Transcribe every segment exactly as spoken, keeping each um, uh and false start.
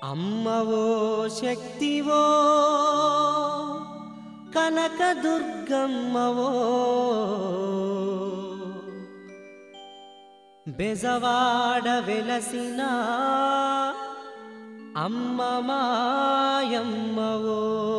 అమ్మవో శక్తివో కనక దుర్గమ్మవో బెజవాడ వెలసిన అమ్మ మాయమ్మవో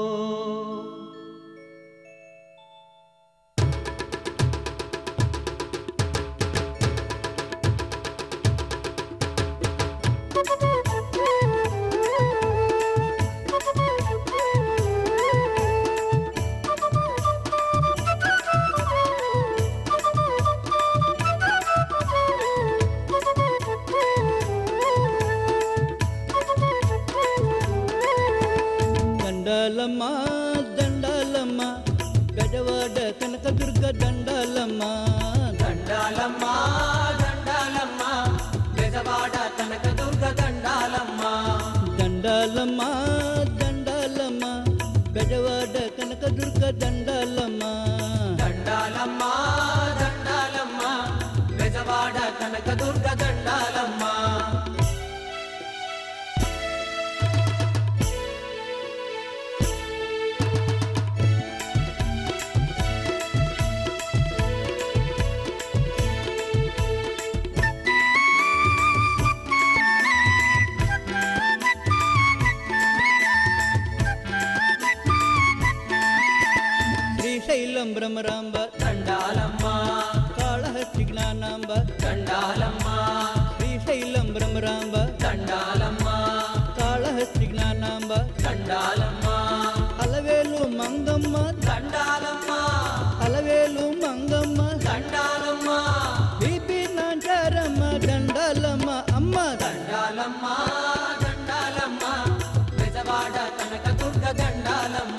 దండాలమ్మ దండాలమ్మ బెజవాడ కనకదుర్గ దండాలమ్మ దండాలమ్మ దండాలమ్మ బెజవాడ కనకదుర్గ దండాలమ్మ దండాలమ్మ దండాలమ్మ బెజవాడ కనకదుర్గ దండాలమ్మ దండాలమ్మ దండాలమ్మ బెజవాడ కనకదుర్గ దండాలమ్మ శ్రీశైలం భ్రమరాంబ దండాలమ్మ కాళహస్తి జ్ఞానాంబ దండాలమ్మ శ్రీశైలం భ్రమరాంబ దండాలమ్మ కాళహస్తి జ్ఞానాంబ దండాలమ్మ అలవేలు మంగమ్మ దండాలమ్మ అలవేలు మంగమ్మ దండాలమ్మ బీబీ నాంచారమ్మ దండాలమ్మ అమ్మ దండాలమ్మ దండాలమ్మ బెజవాడ కనకదుర్గ దండాలమ్మ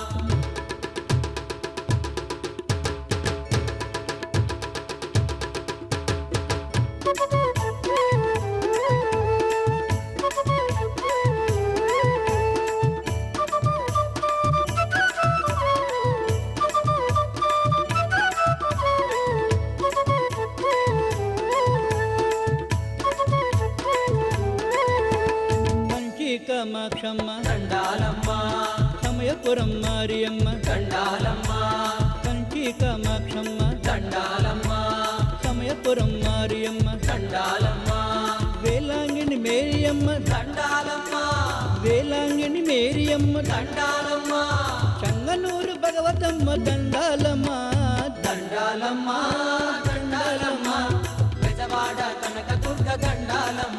కామాక్షమ్మ దండాలమ్మ సమయపురం మారియమ్మ దండాలమ్మ కంచి కామాక్షమ్మ దండాలమ్మ సమయపురం మారియమ్మ దండాలమ్మ వేలాంగిని మేరియమ్మ దండాలమ్మ వేలాంగిని మేరియమ్మ దండాలమ్మ చంగనూరు భగవతమ్మ దండాలమ్మ దండాలమ్మ దండాలమ్మ బెజవాడ కనకదుర్గ దండాలమ్మ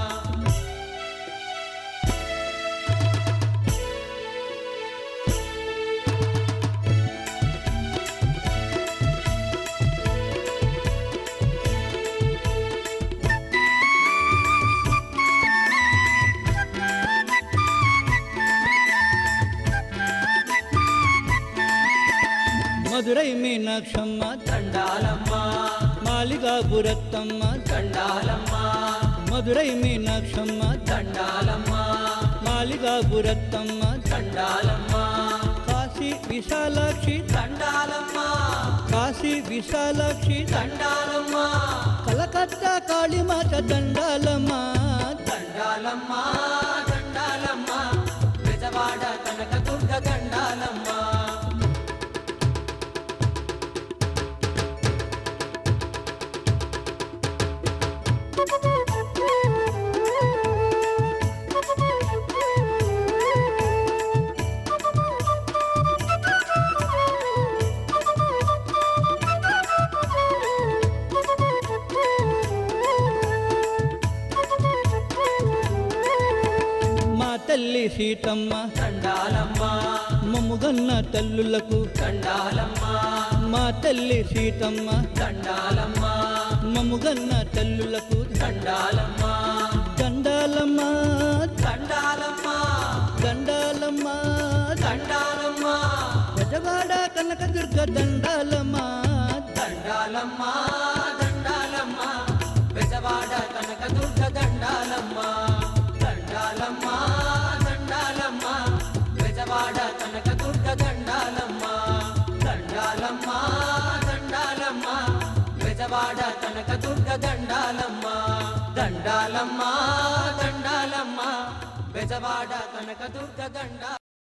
మధురై మీనాక్షమ్మ దండాలమ్మ మాలిగాపురత్తమ్మ దండాలమ్మ మధురై మీనాక్షమ్మ దండాలమ్మ మాలిగాపురత్తమ్మ దండాలమ్మ కాశీ విశాలాక్షి దండాలమ్మ కాశీ విశాలాక్షి దండాలమ్మ కలకత్తా కాళీమాత దండాలమ్మ దండాలమ్మ దండాలమ్మ బెజవాడ కనకదుర్గ దండాలమ్మ తల్లి సీతమ్మ దండాలమ్మ మమ్ముగన్న తల్లులకు దండాలమ్మ మా తల్లి సీతమ్మ దండాలమ్మ మమ్ముగన్న తల్లులకు దండాలమ్మ దండాలమ్మ దండాలమ్మ దండాలమ్మ దండాలమ్మ బెజవాడ కనకదుర్గ దండాలమ్మ దండాలమ్మ దండాలమ్మ బెజవాడ కనకదుర్గ దండాలమ్మ దండాలమ్మ దండాలమ్మ బెజవాడ కనకదుర్గ దండాలమ్మ దండాలమ్మ దండాలమ్మ బెజవాడ కనకదుర్గ దండాలమ్మ దండాలమ్మ దండాలమ్మ బెజవాడ కనకదుర్గ దండ